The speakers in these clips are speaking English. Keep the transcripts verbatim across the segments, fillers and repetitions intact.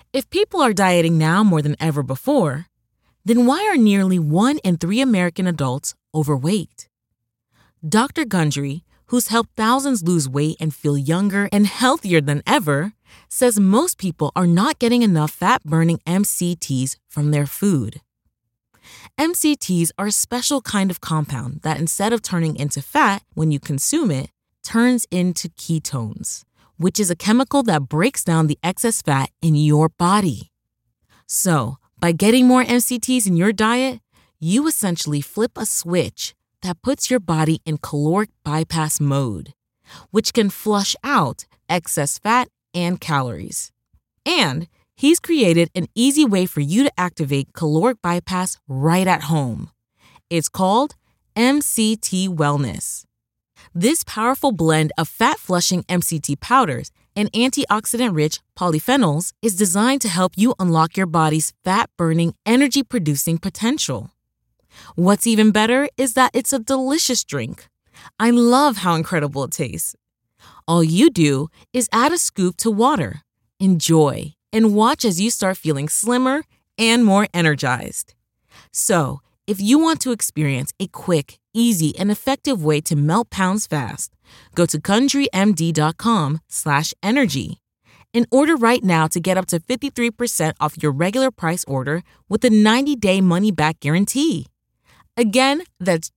If people are dieting now more than ever before, then why are nearly one in three American adults overweight? Doctor Gundry, who's helped thousands lose weight and feel younger and healthier than ever, says most people are not getting enough fat-burning M C Ts from their food. M C Ts are a special kind of compound that, instead of turning into fat when you consume it, turns into ketones, which is a chemical that breaks down the excess fat in your body. So, by getting more M C Ts in your diet, you essentially flip a switch that puts your body in caloric bypass mode, which can flush out excess fat and calories. And he's created an easy way for you to activate caloric bypass right at home. It's called M C T Wellness. This powerful blend of fat-flushing M C T powders and antioxidant-rich polyphenols is designed to help you unlock your body's fat-burning, energy-producing potential. What's even better is that it's a delicious drink. I love how incredible it tastes. All you do is add a scoop to water, enjoy, and watch as you start feeling slimmer and more energized. So, if you want to experience a quick, easy, and effective way to melt pounds fast, go to GundryMD.com slash energy and order right now to get up to fifty-three percent off your regular price order with a ninety-day money-back guarantee. Again, that's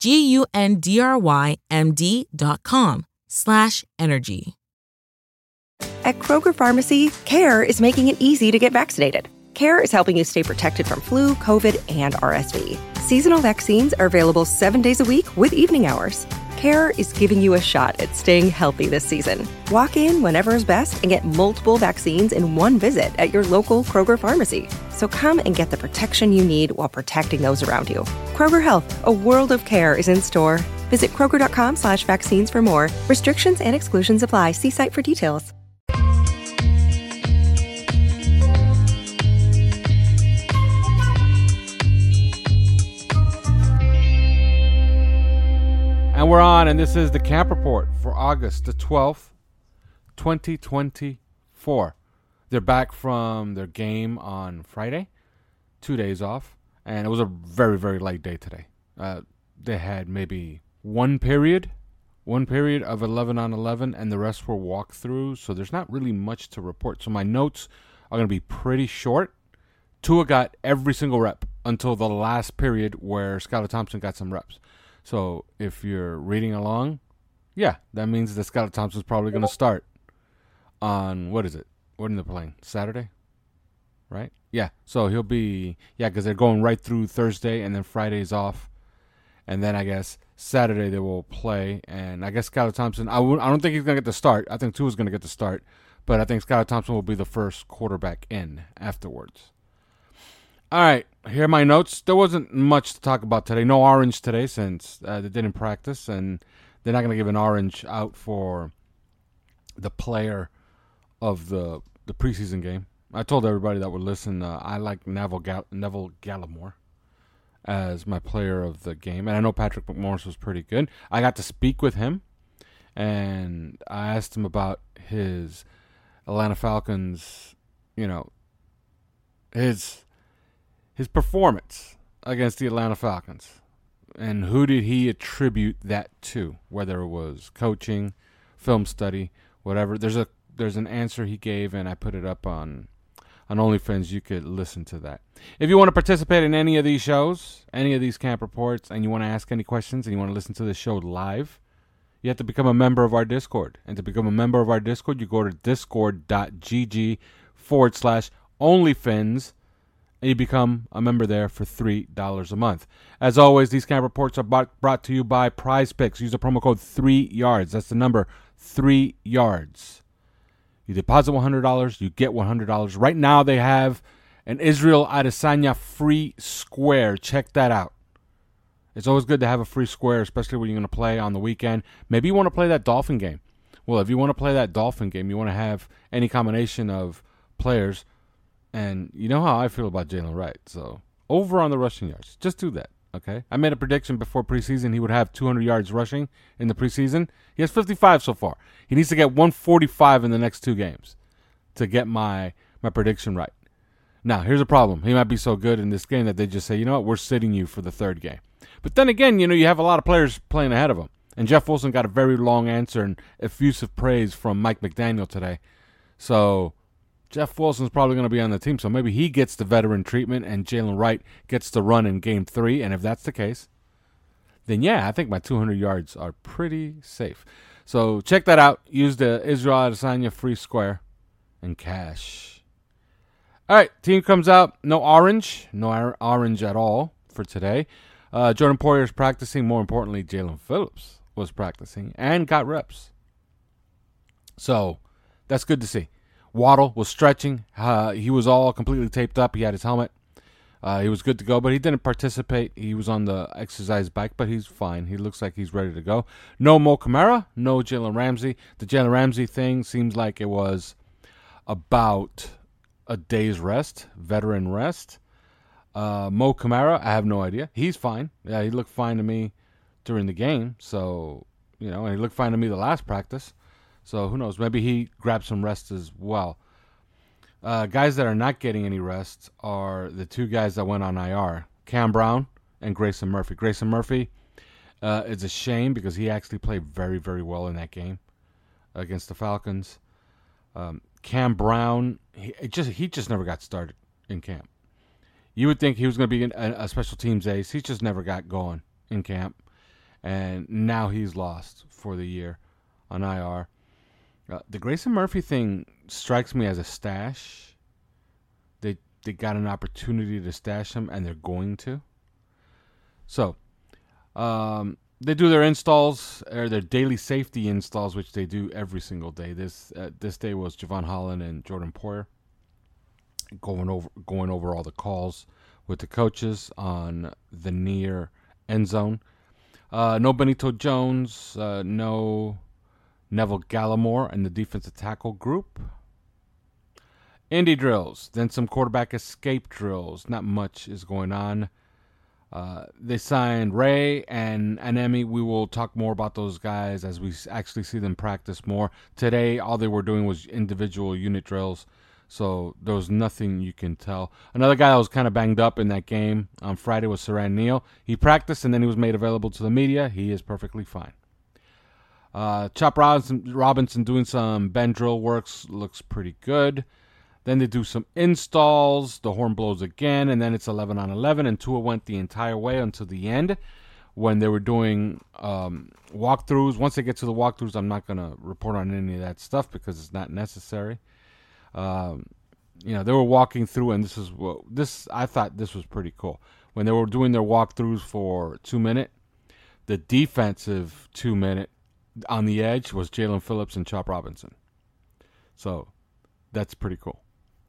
G-U-N-D-R-Y-M-D.com slash energy. At Kroger Pharmacy, CARE is making it easy to get vaccinated. CARE is helping you stay protected from flu, COVID, and R S V. Seasonal vaccines are available seven days a week with evening hours. CARE is giving you a shot at staying healthy this season. Walk in whenever is best and get multiple vaccines in one visit at your local Kroger Pharmacy. So come and get the protection you need while protecting those around you. Kroger Health, a world of care, is in store. Visit Kroger.com slash vaccines for more. Restrictions and exclusions apply. See site for details. And we're on, and this is the Camp Report for August the twelfth, twenty twenty-four. They're back from their game on Friday, two days off, and it was a very, very light day today. Uh, they had maybe one period, one period of eleven on eleven, and the rest were walkthroughs, so there's not really much to report. So my notes are going to be pretty short. Tua got every single rep until the last period where Skylar Thompson got some reps. So if you're reading along, yeah, that means that Skylar Thompson's probably going to start on, what is it? When are they playing? Saturday? Right? Yeah, so he'll be, yeah, because they're going right through Thursday, and then Friday's off. And then I guess Saturday they will play. And I guess Skylar Thompson, I, w- I don't think he's going to get the start. I think Tua's going to get the start. But I think Skylar Thompson will be the first quarterback in afterwards. All right, here are my notes. There wasn't much to talk about today. No orange today since uh, they didn't practice, and they're not going to give an orange out for the player of the the preseason game. I told everybody that would listen, uh, I like Neville, Gall- Neville Gallimore as my player of the game, and I know Patrick McMorris was pretty good. I got to speak with him, and I asked him about his Atlanta Falcons, you know, his... his performance against the Atlanta Falcons, and who did he attribute that to, whether it was coaching, film study, whatever. There's a there's an answer he gave, and I put it up on on OnlyFans. You could listen to that. If you want to participate in any of these shows, any of these camp reports, and you want to ask any questions, and you want to listen to the show live, you have to become a member of our Discord. And to become a member of our Discord, you go to discord.gg forward slash OnlyFans, and you become a member there for three dollars a month. As always, these camp reports are bought, brought to you by Prize Picks. Use the promo code three yards. That's the number, three yards. You deposit one hundred dollars, you get one hundred dollars. Right now they have an Israel Adesanya free square. Check that out. It's always good to have a free square, especially when you're going to play on the weekend. Maybe you want to play that Dolphin game. Well, if you want to play that Dolphin game, you want to have any combination of players. And you know how I feel about Jalen Wright. So over on the rushing yards. Just do that, okay? I made a prediction before preseason he would have two hundred yards rushing in the preseason. He has fifty-five so far. He needs to get one forty-five in the next two games to get my, my prediction right. Now, here's a problem. He might be so good in this game that they just say, you know what, we're sitting you for the third game. But then again, you know, you have a lot of players playing ahead of him. And Jeff Wilson got a very long answer and effusive praise from Mike McDaniel today. So Jeff Wilson's probably going to be on the team. So maybe he gets the veteran treatment and Jalen Wright gets the run in game three. And if that's the case, then yeah, I think my two hundred yards are pretty safe. So check that out. Use the Israel Adesanya free square and cash. All right, team comes out. No orange. No orange at all for today. Uh, Jordan Poyer is practicing. More importantly, Jalen Phillips was practicing and got reps. So that's good to see. Waddle was stretching. Uh, he was all completely taped up. He had his helmet. Uh, he was good to go, but he didn't participate. He was on the exercise bike, but he's fine. He looks like he's ready to go. No Mo Kamara, no Jalen Ramsey. The Jalen Ramsey thing seems like it was about a day's rest, veteran rest. Uh, Mo Kamara, I have no idea. He's fine. Yeah, he looked fine to me during the game. So, you know, and he looked fine to me the last practice. So who knows? Maybe he grabbed some rest as well. Uh, guys that are not getting any rest are the two guys that went on I R, Cam Brown and Grayson Murphy. Grayson Murphy, uh, it's a shame because he actually played very, very well in that game against the Falcons. Um, Cam Brown, he it just he just never got started in camp. You would think he was going to be a, a special teams ace. He just never got going in camp. And now he's lost for the year on I R. Uh, the Grayson Murphy thing strikes me as a stash. They they got an opportunity to stash him, and they're going to. So, um, they do their installs, or their daily safety installs, which they do every single day. This uh, this day was Javon Holland and Jordan Poyer going over going over all the calls with the coaches on the near end zone. Uh, no Benito Jones, uh, no Neville Gallimore and the defensive tackle group. Indy drills, then some quarterback escape drills. Not much is going on. Uh, they signed Ray and Anemi. We will talk more about those guys as we actually see them practice more. Today, all they were doing was individual unit drills, so there was nothing you can tell. Another guy that was kind of banged up in that game on Friday was Saran Neal. He practiced and then he was made available to the media. He is perfectly fine. Uh, Chop Robinson, Robinson doing some bend drill works, looks pretty good. Then they do some installs. The horn blows again, and then it's eleven on eleven. And Tua went the entire way until the end when they were doing um, walkthroughs. Once they get to the walkthroughs, I'm not going to report on any of that stuff because it's not necessary. Um, you know, they were walking through, and this is what this. I thought this was pretty cool when they were doing their walkthroughs for two minute. The defensive two minute on the edge was Jalen Phillips and Chop Robinson. So that's pretty cool.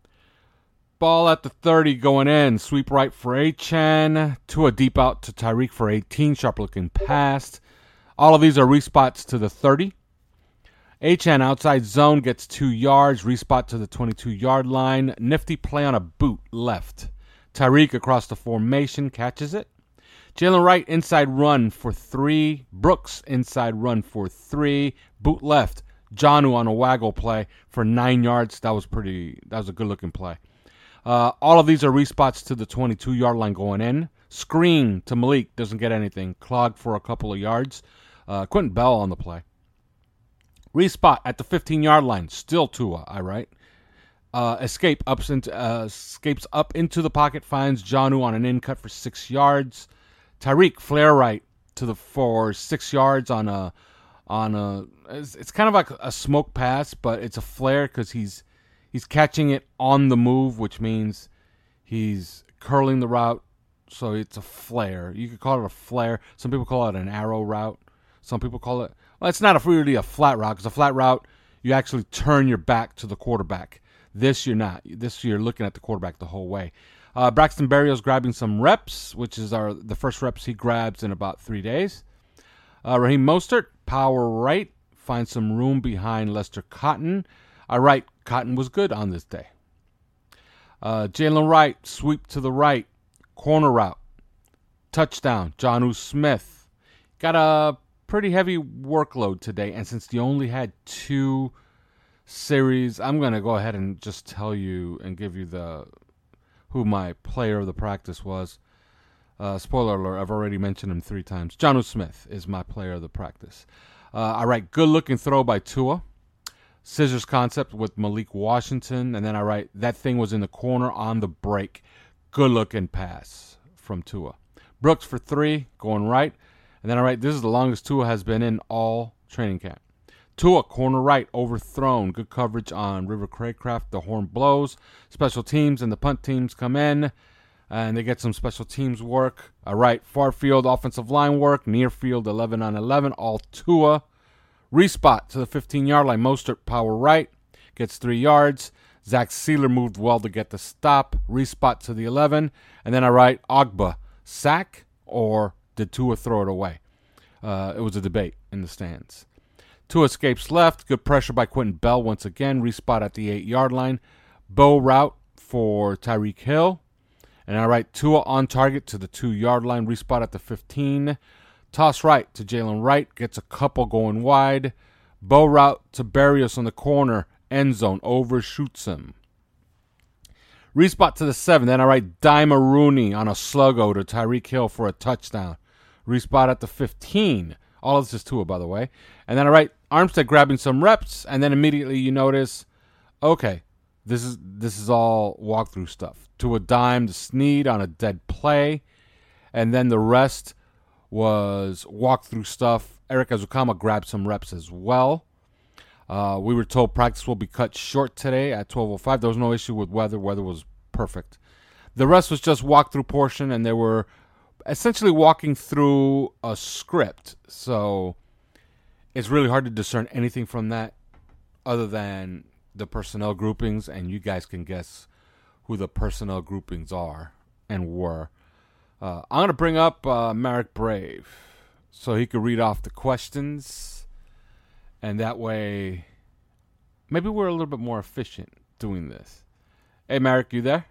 Ball at the thirty going in. Sweep right for Achane. Tua deep out to Tyreek for eighteen. Sharp looking pass. All of these are respots to the thirty. Achane outside zone gets two yards. Respot to the twenty-two-yard line. Nifty play on a boot left. Tyreek across the formation catches it. Jalen Wright inside run for three. Brooks inside run for three. Boot left. Jonnu on a waggle play for nine yards. That was pretty. That was a good looking play. Uh, all of these are respots to the twenty-two-yard line going in. Screen to Malik doesn't get anything. Clogged for a couple of yards. Uh, Quentin Bell on the play. Respot at the fifteen-yard line. Still Tua. All right. Uh, escape ups into uh, escapes up into the pocket. Finds Jonnu on an in cut for six yards. Tyreek flare right to the for six yards on a on a. It's, it's kind of like a smoke pass, but it's a flare because he's he's catching it on the move, which means he's curling the route. So it's a flare. You could call it a flare. Some people call it an arrow route. Some people call it. Well, it's not a, really a flat route because a flat route you actually turn your back to the quarterback. This you're not. This you're looking at the quarterback the whole way. Uh, Braxton Berrios grabbing some reps, which is our the first reps he grabs in about three days. Uh, Raheem Mostert, power right, finds some room behind Lester Cotton. All right, Cotton was good on this day. Uh, Jalen Wright, sweep to the right, corner route, touchdown. Jonnu Smith got a pretty heavy workload today, and since he only had two series, I'm going to go ahead and just tell you and give you the who my player of the practice was. Uh, spoiler alert, I've already mentioned him three times. Jonnu Smith is my player of the practice. Uh, I write good-looking throw by Tua. Scissors concept with Malik Washington. And then I write that thing was in the corner on the break. Good-looking pass from Tua. Brooks for three, going right. And then I write this is the longest Tua has been in all training camp. Tua, corner right, overthrown. Good coverage on River Craycraft. The horn blows. Special teams and the punt teams come in. And they get some special teams work. All right, far field offensive line work. Near field eleven on eleven, all Tua. Respot to the fifteen-yard line. Mostert power right. Gets three yards. Zach Sealer moved well to get the stop. Respot to the eleven. And then I write Ogba. Sack or did Tua throw it away? Uh, it was a debate in the stands. Tua escapes left. Good pressure by Quentin Bell once again. Respot at the eight-yard line. Bow route for Tyreek Hill. And I write Tua on target to the two-yard line. Respot at the fifteen. Toss right to Jalen Wright. Gets a couple going wide. Bow route to Barrios on the corner. End zone. Overshoots him. Respot to the seven. Then I write Dima Rooney on a sluggo to Tyreek Hill for a touchdown. Respot at the fifteen. All of this is Tua, by the way. And then I write Armstead grabbing some reps. And then immediately you notice, okay, this is this is all walkthrough stuff. To a dime to Snead on a dead play. And then the rest was walkthrough stuff. Eric Azukama grabbed some reps as well. Uh, we were told practice will be cut short today at twelve oh five. There was no issue with weather. Weather was perfect. The rest was just walkthrough portion, and they were essentially walking through a script. So it's really hard to discern anything from that other than the personnel groupings, and you guys can guess who the personnel groupings are and were. Uh, I'm going to bring up uh, Marek Brave so he could read off the questions, and that way maybe we're a little bit more efficient doing this. Hey, Marek, you there?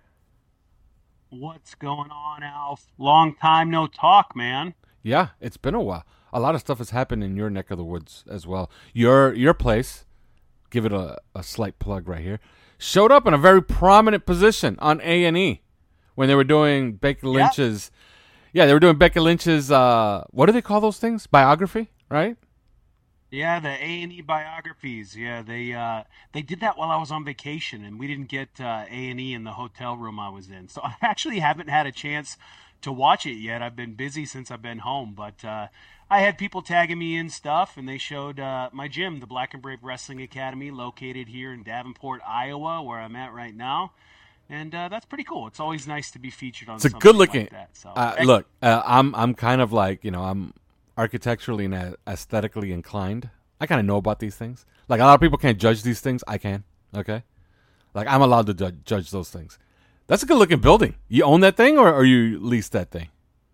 What's going on, Alf? Long time no talk, man. Yeah, it's been a while. A lot of stuff has happened in your neck of the woods as well. Your your place, give it a, a slight plug right here, showed up in a very prominent position on A and E when they were doing Becky Lynch's. Yep. Yeah, they were doing Becky Lynch's. Uh, what do they call those things? Biography, right? Yeah, the A and E biographies. Yeah, they uh, they did that while I was on vacation, and we didn't get uh, A and E in the hotel room I was in. So I actually haven't had a chance to watch it yet. I've been busy since I've been home, but uh, I had people tagging me in stuff, and they showed uh, my gym, the Black and Brave Wrestling Academy, located here in Davenport, Iowa, where I'm at right now. And uh, that's pretty cool. It's always nice to be featured on. It's a something good looking. Like that, so. uh, look, uh, I'm I'm kind of like you know I'm architecturally and aesthetically inclined. I kind of know about these things. Like a lot of people can't judge these things. I can. Okay, like I'm allowed to judge, judge those things. That's a good looking building. You own that thing, or, or you lease that thing?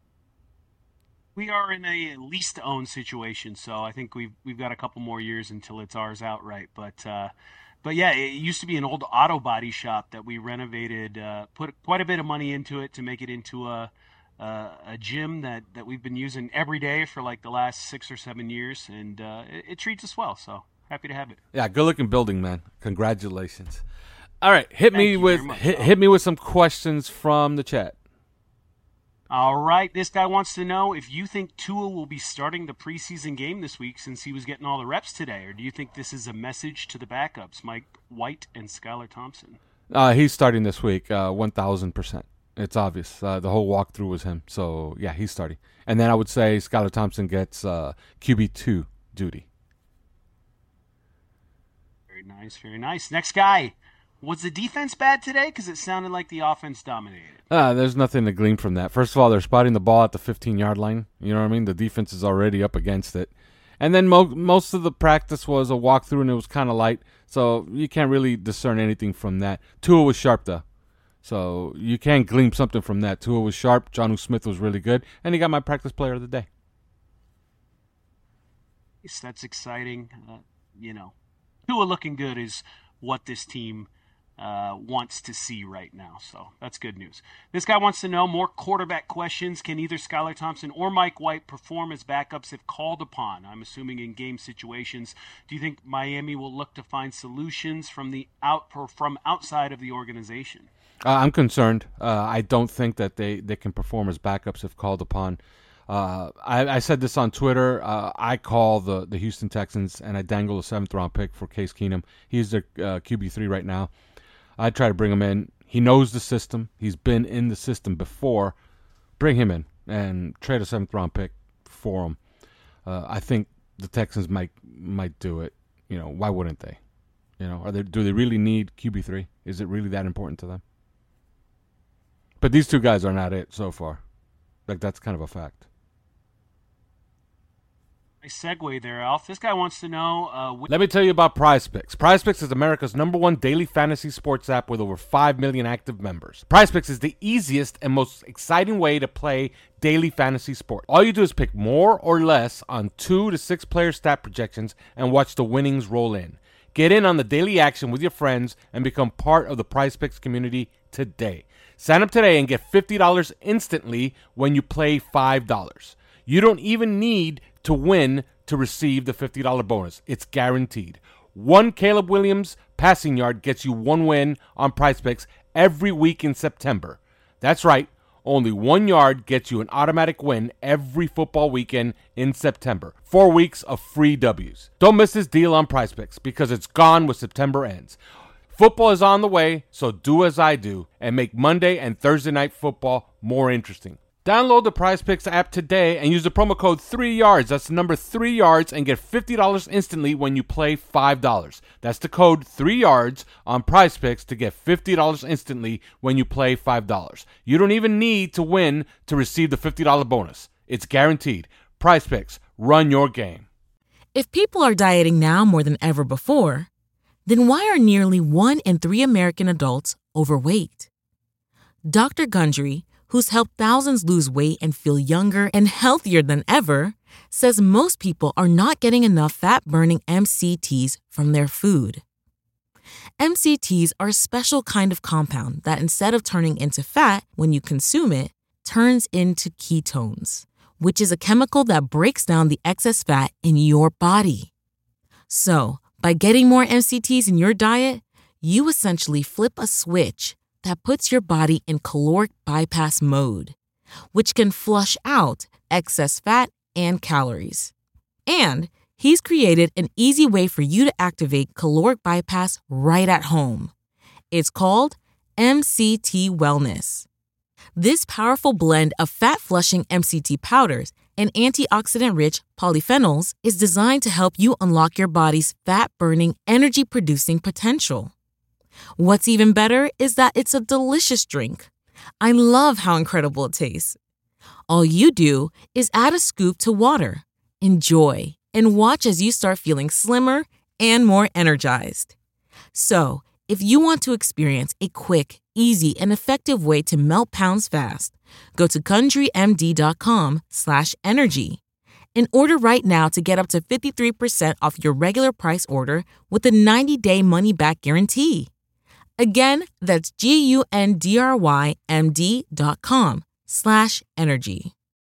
We are in a lease-to-own situation, so I think we've we've got a couple more years until it's ours outright. But uh, but yeah, it used to be an old auto body shop that we renovated, uh, put quite a bit of money into it to make it into a uh, a gym that, that we've been using every day for like the last six or seven years, and uh, it, it treats us well. So happy to have it. Yeah, good looking building, man. Congratulations. All right, hit Thank me you with very much, hit, Tom. hit me with some questions from the chat. All right, this guy wants to know if you think Tua will be starting the preseason game this week since he was getting all the reps today, or do you think this is a message to the backups, Mike White and Skylar Thompson? Uh, he's starting this week, uh, one thousand percent. It's obvious. Uh, the whole walkthrough was him. So, yeah, he's starting. And then I would say Skylar Thompson gets uh, Q B two duty. Very nice, very nice. Next guy. Was the defense bad today? Because it sounded like the offense dominated. Uh, there's nothing to glean from that. First of all, they're spotting the ball at the fifteen-yard line. You know what I mean? The defense is already up against it. And then mo- most of the practice was a walkthrough, and it was kind of light. So you can't really discern anything from that. Tua was sharp, though. So you can glean something from that. Tua was sharp. Jonnu Smith was really good. And he got my practice player of the day. Yes, that's exciting. Uh, you know, Tua looking good is what this team Uh, wants to see right now. So that's good news. This guy wants to know more quarterback questions. Can either Skylar Thompson or Mike White perform as backups if called upon? I'm assuming in game situations. Do you think Miami will look to find solutions from the out from outside of the organization? Uh, I'm concerned. Uh, I don't think that they, they can perform as backups if called upon. Uh, I, I said this on Twitter. Uh, I call the, the Houston Texans, and I dangle a seventh round pick for Case Keenum. He's their uh, Q B three right now. I try to bring him in. He knows the system. He's been in the system before. Bring him in and trade a seventh round pick for him. Uh, I think the Texans might might do it. You know, why wouldn't they? You know, are they? Do they really need Q B three? Is it really that important to them? But these two guys are not it so far. Like, that's kind of a fact. Nice segue there, Alf. This guy wants to know... Uh, wh- Let me tell you about PrizePicks. PrizePicks is America's number one daily fantasy sports app with over five million active members. PrizePicks is the easiest and most exciting way to play daily fantasy sports. All you do is pick more or less on two to six player stat projections and watch the winnings roll in. Get in on the daily action with your friends and become part of the PrizePicks community today. Sign up today and get fifty dollars instantly when you play five dollars. You don't even need to win to receive the fifty dollars bonus. It's guaranteed. One Caleb Williams passing yard gets you one win on PrizePicks every week in September. That's right. Only one yard gets you an automatic win every football weekend in September. Four weeks of free W's. Don't miss this deal on PrizePicks because it's gone when September ends. Football is on the way, so do as I do and make Monday and Thursday night football more interesting. Download the PrizePicks app today and use the promo code three yards. That's the number three yards and get fifty dollars instantly when you play five dollars. That's the code three yards on PrizePicks to get fifty dollars instantly when you play five dollars. You don't even need to win to receive the fifty dollars bonus. It's guaranteed. PrizePicks, run your game. If people are dieting now more than ever before, then why are nearly one in three American adults overweight? Doctor Gundry, who's helped thousands lose weight and feel younger and healthier than ever, says most people are not getting enough fat-burning M C Ts from their food. M C Ts are a special kind of compound that, instead of turning into fat when you consume it, turns into ketones, which is a chemical that breaks down the excess fat in your body. So, by getting more M C Ts in your diet, you essentially flip a switch that puts your body in caloric bypass mode, which can flush out excess fat and calories. And he's created an easy way for you to activate caloric bypass right at home. It's called M C T Wellness. This powerful blend of fat-flushing M C T powders and antioxidant-rich polyphenols is designed to help you unlock your body's fat-burning, energy-producing potential. What's even better is that it's a delicious drink. I love how incredible it tastes. All you do is add a scoop to water, enjoy, and watch as you start feeling slimmer and more energized. So, if you want to experience a quick, easy, and effective way to melt pounds fast, go to CountryMD.com slash energy and order right now to get up to fifty-three percent off your regular price order with a ninety-day money-back guarantee. Again, that's G-U-N-D-R-Y-M-D.com slash energy.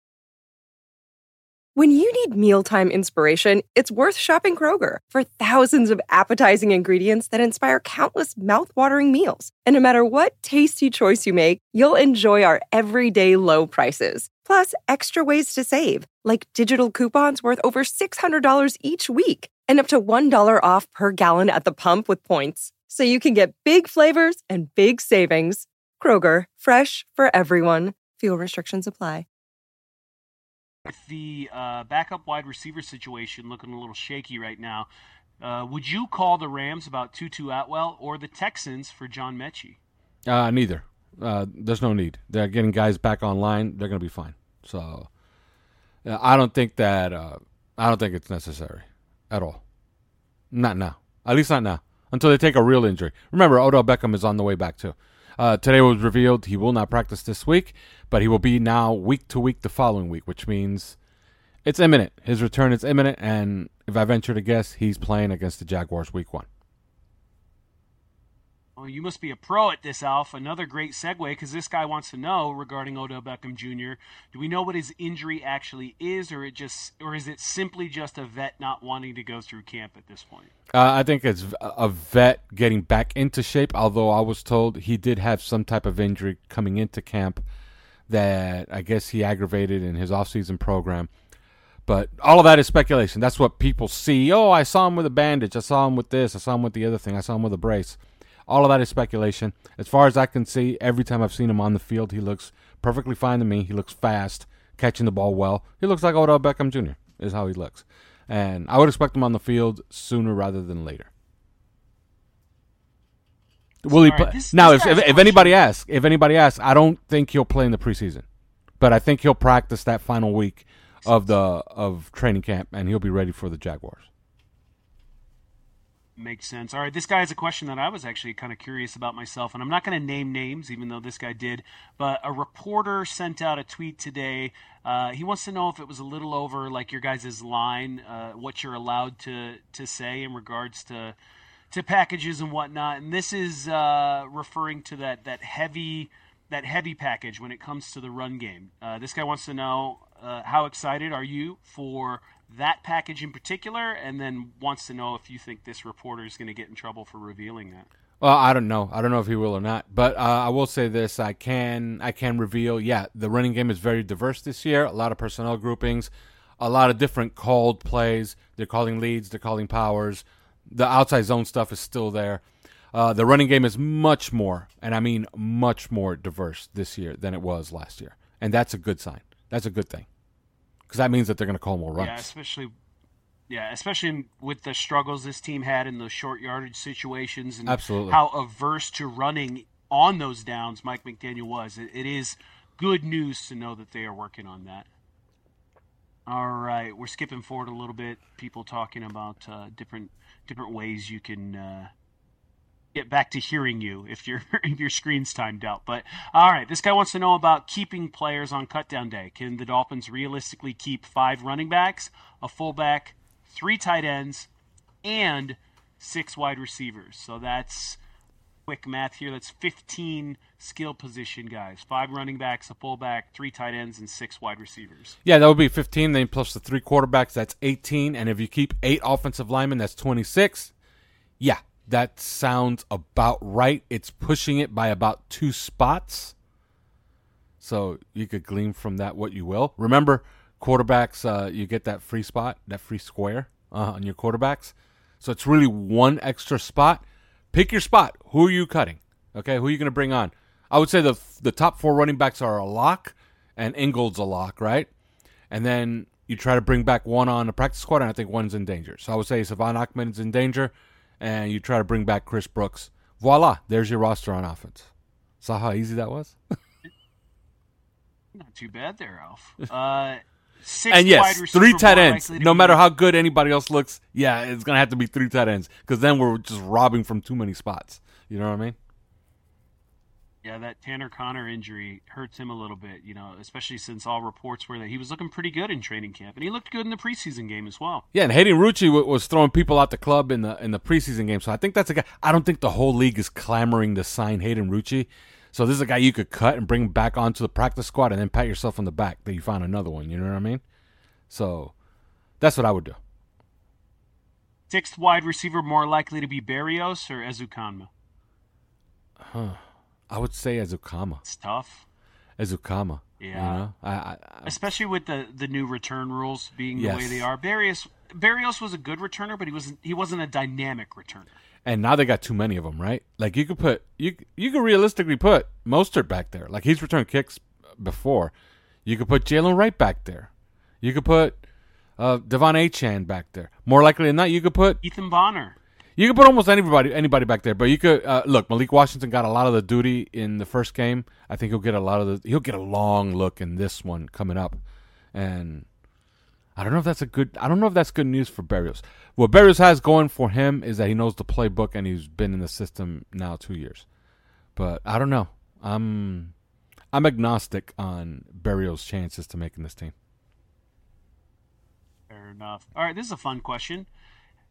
When you need mealtime inspiration, it's worth shopping Kroger for thousands of appetizing ingredients that inspire countless mouth-watering meals. And no matter what tasty choice you make, you'll enjoy our everyday low prices. Plus, extra ways to save, like digital coupons worth over six hundred dollars each week and up to one dollar off per gallon at the pump with points. So you can get big flavors and big savings. Kroger, fresh for everyone. Fuel restrictions apply. With the uh, backup wide receiver situation looking a little shaky right now, uh, would you call the Rams about Tutu Atwell or the Texans for John Mechie? Uh, neither. Uh, there's no need. They're getting guys back online. They're going to be fine. So uh, I don't think that uh, I don't think it's necessary at all. Not now. At least not now. Until they take a real injury. Remember, Odell Beckham is on the way back too. Uh, today was revealed he will not practice this week, but he will be now week to week the following week, which means it's imminent. His return is imminent, and if I venture to guess, he's playing against the Jaguars week one. Well, you must be a pro at this, Alf. Another great segue, because this guy wants to know regarding Odell Beckham Junior Do we know what his injury actually is, or it just, or is it simply just a vet not wanting to go through camp at this point? Uh, I think it's a vet getting back into shape, although I was told he did have some type of injury coming into camp that I guess he aggravated in his offseason program. But all of that is speculation. That's what people see. Oh, I saw him with a bandage. I saw him with this. I saw him with the other thing. I saw him with a brace. All of that is speculation. As far as I can see, every time I've seen him on the field, he looks perfectly fine to me. He looks fast, catching the ball well. He looks like Odell Beckham Junior is how he looks. And I would expect him on the field sooner rather than later. Will he play? Now, if, if, if anybody asks, if anybody asks, I don't think he'll play in the preseason. But I think he'll practice that final week of the of training camp, and he'll be ready for the Jaguars. Makes sense. All right, this guy has a question that I was actually kind of curious about myself, and I'm not going to name names, even though this guy did, but a reporter sent out a tweet today. Uh, he wants to know if it was a little over, like, your guys' line, uh, what you're allowed to, to say in regards to to packages and whatnot, and this is uh, referring to that, that heavy that heavy package when it comes to the run game. Uh, this guy wants to know, uh, how excited are you for that package in particular, and then wants to know if you think this reporter is going to get in trouble for revealing that. Well, I don't know. I don't know if he will or not. But uh, I will say this. I can I can reveal, yeah, the running game is very diverse this year. A lot of personnel groupings, a lot of different called plays. They're calling leads. They're calling powers. The outside zone stuff is still there. Uh, the running game is much more, and I mean much more diverse this year than it was last year. And that's a good sign. That's a good thing. Because that means that they're going to call more runs. Yeah, especially, yeah, especially with the struggles this team had in those short yardage situations, and Absolutely. how averse to running on those downs Mike McDaniel was. It, it is good news to know that they are working on that. All right, we're skipping forward a little bit. People talking about uh, different different ways you can uh, get back to hearing you if your if your screen's timed out. But all right, this guy wants to know about keeping players on cutdown day. Can the Dolphins realistically keep five running backs, a fullback, three tight ends, and six wide receivers? So that's quick math here. That's fifteen skill position guys. Five running backs, a fullback, three tight ends, and six wide receivers. Yeah, that would be fifteen. Then plus the three quarterbacks, that's eighteen. And if you keep eight offensive linemen, that's twenty-six. Yeah. That sounds about right. It's pushing it by about two spots. So you could glean from that what you will. Remember, quarterbacks, uh, you get that free spot, that free square uh, on your quarterbacks. So it's really one extra spot. Pick your spot. Who are you cutting? Okay, who are you going to bring on? I would say the the top four running backs are a lock, and Ingold's a lock, right? And then you try to bring back one on the practice squad, and I think one's in danger. So I would say Savon Ahmed's in danger, and you try to bring back Chris Brooks. Voila, there's your roster on offense. Saw how easy that was? Not too bad there, Alf. Uh, six and yes, wide three tight ends. No be... matter how good anybody else looks, yeah, it's going to have to be three tight ends, because then we're just robbing from too many spots. You know what I mean? Yeah, that Tanner Connor injury hurts him a little bit, you know, especially since all reports were that he was looking pretty good in training camp, and he looked good in the preseason game as well. Yeah, and Hayden Rucci w- was throwing people out the club in the in the preseason game, so I think that's a guy. I don't think the whole league is clamoring to sign Hayden Rucci, so this is a guy you could cut and bring back onto the practice squad, and then pat yourself on the back that you found another one. You know what I mean? So that's what I would do. Sixth wide receiver more likely to be Berrios or Ezukanma? Huh. I would say Ezukanma. It's tough. Ezukanma. Yeah. You know? I, I, I, Especially with the, the new return rules being yes. the way they are. Berrios, Berrios was a good returner, but he wasn't he wasn't a dynamic returner. And now they got too many of them, right? Like you could put you you could realistically put Mostert back there. Like he's returned kicks before. You could put Jalen Wright back there. You could put uh, Devon Achane back there. More likely than not, you could put Ethan Bonner. You could put almost anybody anybody back there, but you could uh, look. Malik Washington got a lot of the duty in the first game. I think he'll get a lot of the. He'll get a long look in this one coming up, and I don't know if that's a good. I don't know if that's good news for Berrios. What Berrios has going for him is that he knows the playbook and he's been in the system now two years. But I don't know. I'm I'm agnostic on Berrios' chances to making this team. Fair enough. All right, this is a fun question.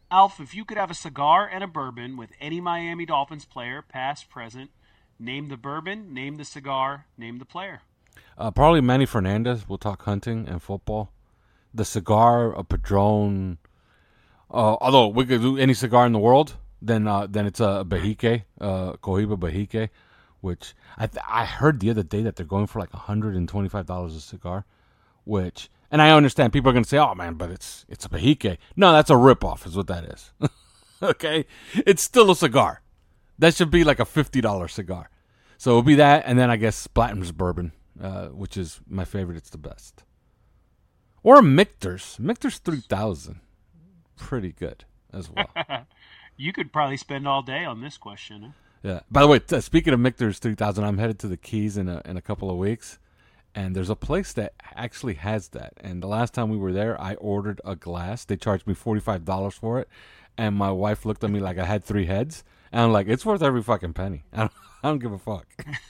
Alf, if you could have a cigar and a bourbon with any Miami Dolphins player, past, present, name the bourbon, name the cigar, name the player. Uh, probably Manny Fernandez. We'll talk hunting and football. The cigar, a Padron. Uh, although we could do any cigar in the world, then uh, then it's a Bahique, uh, Cohiba Bahique, which I th- I heard the other day that they're going for like one hundred twenty-five dollars a cigar, which, and I understand people are going to say, oh man, but it's it's a Bahique. No, that's a ripoff is what that is. Okay? It's still a cigar. That should be like a fifty dollars cigar. So it'll be that, and then I guess Blanton's bourbon, uh, which is my favorite. It's the best. Or a Michter's. Michter's three thousand. Pretty good as well. You could probably spend all day on this question. Huh? Yeah. By the way, t- speaking of Michter's three thousand, I'm headed to the Keys in a in a couple of weeks, and there's a place that actually has that. And the last time we were there, I ordered a glass. They charged me forty-five dollars for it, and my wife looked at me like I had three heads, and I'm like, it's worth every fucking penny. I don't, I don't give a fuck.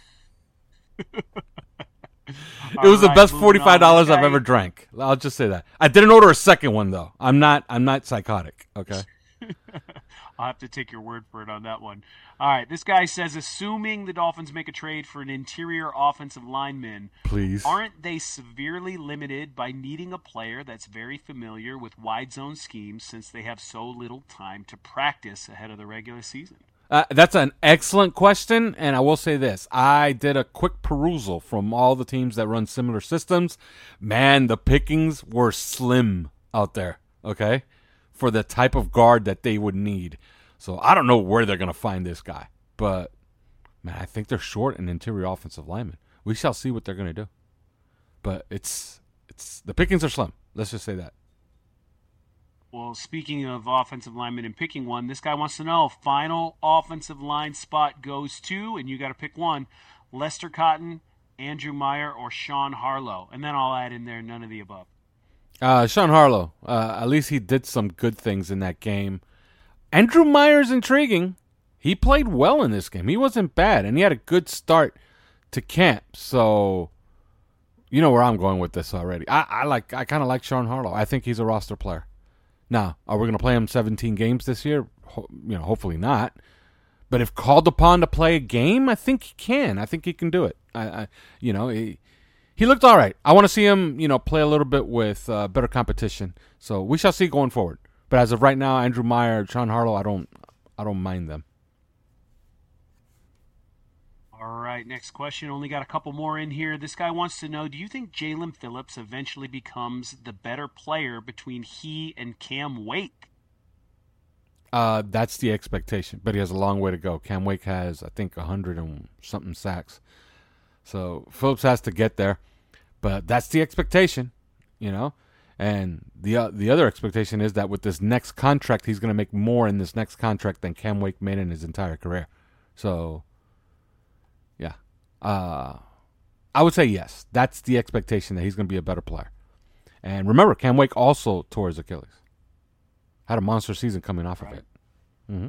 It was right, the best moving forty-five dollars on. I've ever drank. I'll just say that. I didn't order a second one though. I'm not. I'm not psychotic. Okay. I'll have to take your word for it on that one. All right, this guy says, assuming the Dolphins make a trade for an interior offensive lineman, Please. aren't they severely limited by needing a player that's very familiar with wide zone schemes since they have so little time to practice ahead of the regular season? Uh, that's an excellent question, and I will say this. I did a quick perusal from all the teams that run similar systems. Man, the pickings were slim out there, okay, for the type of guard that they would need. So I don't know where they're going to find this guy, but, man, I think they're short an interior offensive lineman. We shall see what they're going to do. But it's it's the pickings are slim. Let's just say that. Well, speaking of offensive linemen and picking one, this guy wants to know, final offensive line spot goes to, and you got to pick one, Lester Cotton, Andrew Meyer, or Sean Harlow. And then I'll add in there none of the above. Uh, Sean Harlow. Uh, at least he did some good things in that game. Andrew Meyer's intriguing. He played well in this game. He wasn't bad, and he had a good start to camp. So, you know where I'm going with this already. I, I like. I kind of like Sean Harlow. I think he's a roster player. Now, are we going to play him seventeen games this year? Ho- you know, hopefully not. But if called upon to play a game, I think he can. I think he can do it. I, I you know, he he looked all right. I want to see him, you know, play a little bit with uh, better competition. So we shall see going forward. But as of right now, Andrew Meyer, Sean Harlow, I don't, I don't mind them. All right, next question. Only got a couple more in here. This guy wants to know, do you think Jalen Phillips eventually becomes the better player between he and Cam Wake? Uh, that's the expectation, but he has a long way to go. Cam Wake has, I think, a hundred and something sacks. So Phillips has to get there, but that's the expectation, you know. And the uh, the other expectation is that with this next contract, he's going to make more in this next contract than Cam Wake made in his entire career. So, yeah, uh, I would say yes. That's the expectation, that he's going to be a better player. And remember, Cam Wake also tore his Achilles. Had a monster season coming off right. of it. Mm-hmm.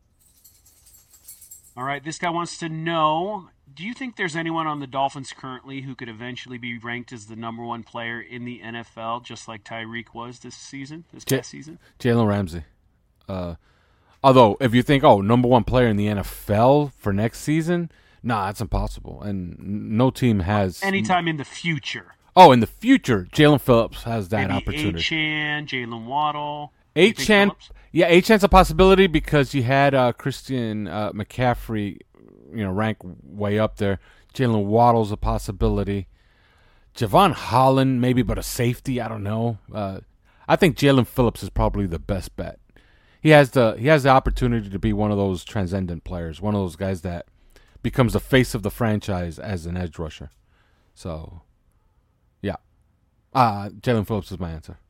All right, this guy wants to know, do you think there's anyone on the Dolphins currently who could eventually be ranked as the number one player in the N F L, just like Tyreek was this season, this J- past season? Jalen Ramsey. Uh, although, if you think, oh, number one player in the N F L for next season, nah, that's impossible. And no team has. Anytime in the future. Oh, in the future, Jalen Phillips has that Maybe opportunity. Achane, Jalen Waddle. Achane, yeah, Achane's a possibility because you had uh, Christian uh, McCaffrey, you know, rank way up there. Jalen Waddle's a possibility. Javon Holland, maybe, but a safety, I don't know. Uh, I think Jalen Phillips is probably the best bet. He has the he has the opportunity to be one of those transcendent players, one of those guys that becomes the face of the franchise as an edge rusher. So, yeah, uh, Jalen Phillips is my answer.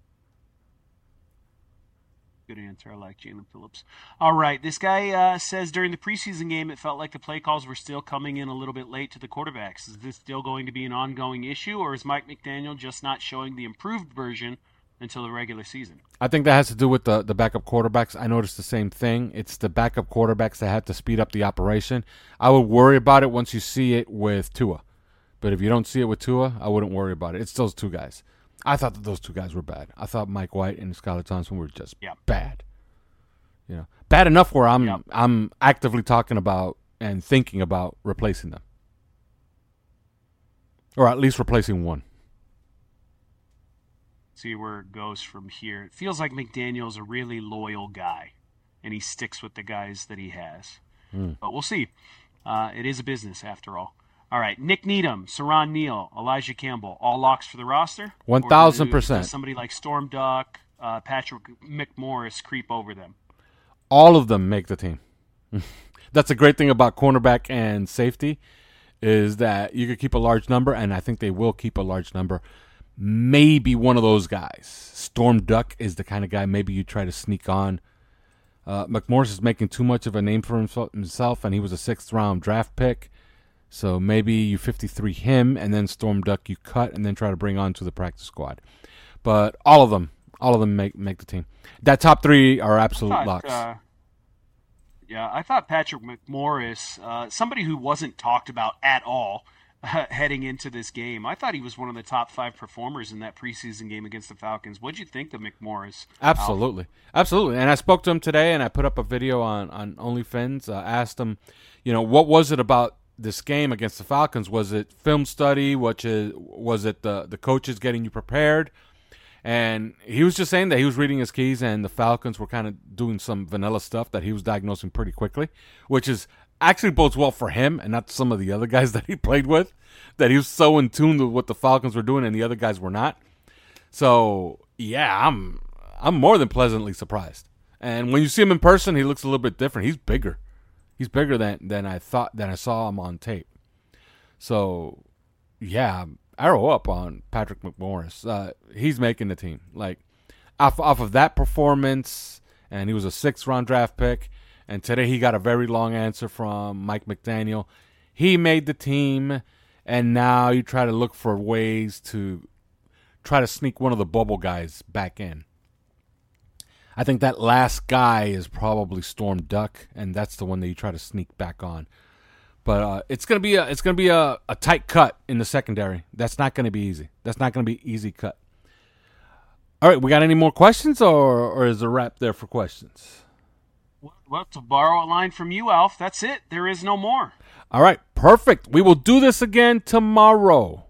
Good answer. I like Jalen Phillips. All right. This guy uh, says during the preseason game, it felt like the play calls were still coming in a little bit late to the quarterbacks. Is this still going to be an ongoing issue, or is Mike McDaniel just not showing the improved version until the regular season? I think that has to do with the, the backup quarterbacks. I noticed the same thing. It's the backup quarterbacks that have to speed up the operation. I would worry about it once you see it with Tua. But if you don't see it with Tua, I wouldn't worry about it. It's those two guys. I thought that those two guys were bad. I thought Mike White and Skylar Thompson were just yeah. bad. You know, bad enough where I'm Yep. I'm actively talking about and thinking about replacing them, or at least replacing one. See where it goes from here. It feels like McDaniel's a really loyal guy, and he sticks with the guys that he has. Mm. But we'll see. Uh, it is a business, after all. All right, Nick Needham, Saron Neal, Elijah Campbell, all locks for the roster? one Or thousand do- percent. does somebody like Storm Duck, uh, Patrick McMorris creep over them? All of them make the team. That's a great thing about cornerback and safety, is that you could keep a large number, and I think they will keep a large number. Maybe one of those guys. Storm Duck is the kind of guy maybe you try to sneak on. Uh, McMorris is making too much of a name for himself, and he was a sixth-round draft pick. So maybe you fifty-three him, and then Storm Duck you cut, and then try to bring on to the practice squad. But all of them, all of them make make the team. That top three are absolute I thought, locks. Uh, yeah, I thought Patrick McMorris, uh, somebody who wasn't talked about at all uh, heading into this game, I thought he was one of the top five performers in that preseason game against the Falcons. What'd you think of McMorris? Absolutely. Absolutely. And I spoke to him today, and I put up a video on, on OnlyFans. Uh, asked him, you know, what was it about this game against the Falcons? Was it film study? Which is, was it the, the coaches getting you prepared? And he was just saying that he was reading his keys, and the Falcons were kind of doing some vanilla stuff that he was diagnosing pretty quickly, which is actually bodes well for him and not some of the other guys that he played with, that he was so in tune with what the Falcons were doing and the other guys were not. So, yeah, I'm I'm more than pleasantly surprised. And when you see him in person, he looks a little bit different. He's bigger. He's bigger than, than I thought, than I saw him on tape. So, yeah, arrow up on Patrick McMorris. Uh, he's making the team. Like, off, off of that performance, and he was a sixth-round draft pick, and today he got a very long answer from Mike McDaniel. He made the team, and now you try to look for ways to try to sneak one of the bubble guys back in. I think that last guy is probably Storm Duck, and that's the one that you try to sneak back on. But uh, it's gonna be a it's gonna be a, a tight cut in the secondary. That's not gonna be easy. That's not gonna be easy cut. All right, we got any more questions, or or is a wrap there for questions? Well, to borrow a line from you, Alf, that's it. There is no more. All right, perfect. We will do this again tomorrow.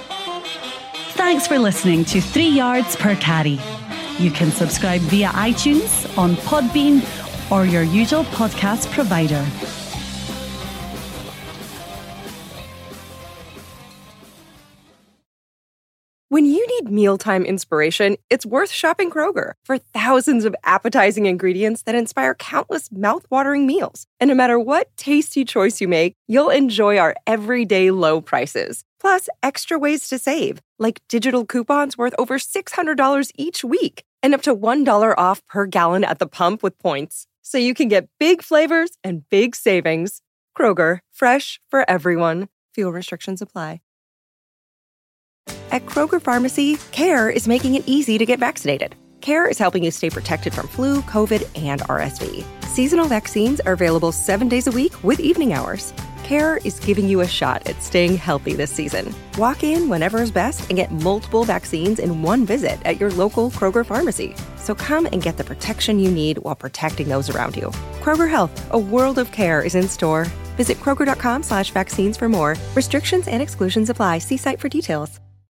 Thanks for listening to Three Yards Per Carry. You can subscribe via iTunes, on Podbean, or your usual podcast provider. When you need mealtime inspiration, it's worth shopping Kroger for thousands of appetizing ingredients that inspire countless mouth-watering meals. And no matter what tasty choice you make, you'll enjoy our everyday low prices. Plus, extra ways to save, like digital coupons worth over six hundred dollars each week and up to one dollar off per gallon at the pump with points. So you can get big flavors and big savings. Kroger, fresh for everyone. Fuel restrictions apply. At Kroger Pharmacy, CARE is making it easy to get vaccinated. CARE is helping you stay protected from flu, COVID, and R S V. Seasonal vaccines are available seven days a week with evening hours. CARE is giving you a shot at staying healthy this season. Walk in whenever is best and get multiple vaccines in one visit at your local Kroger Pharmacy. So come and get the protection you need while protecting those around you. Kroger Health, a world of care, is in store. Visit Kroger.com slash vaccines for more. Restrictions and exclusions apply. See site for details.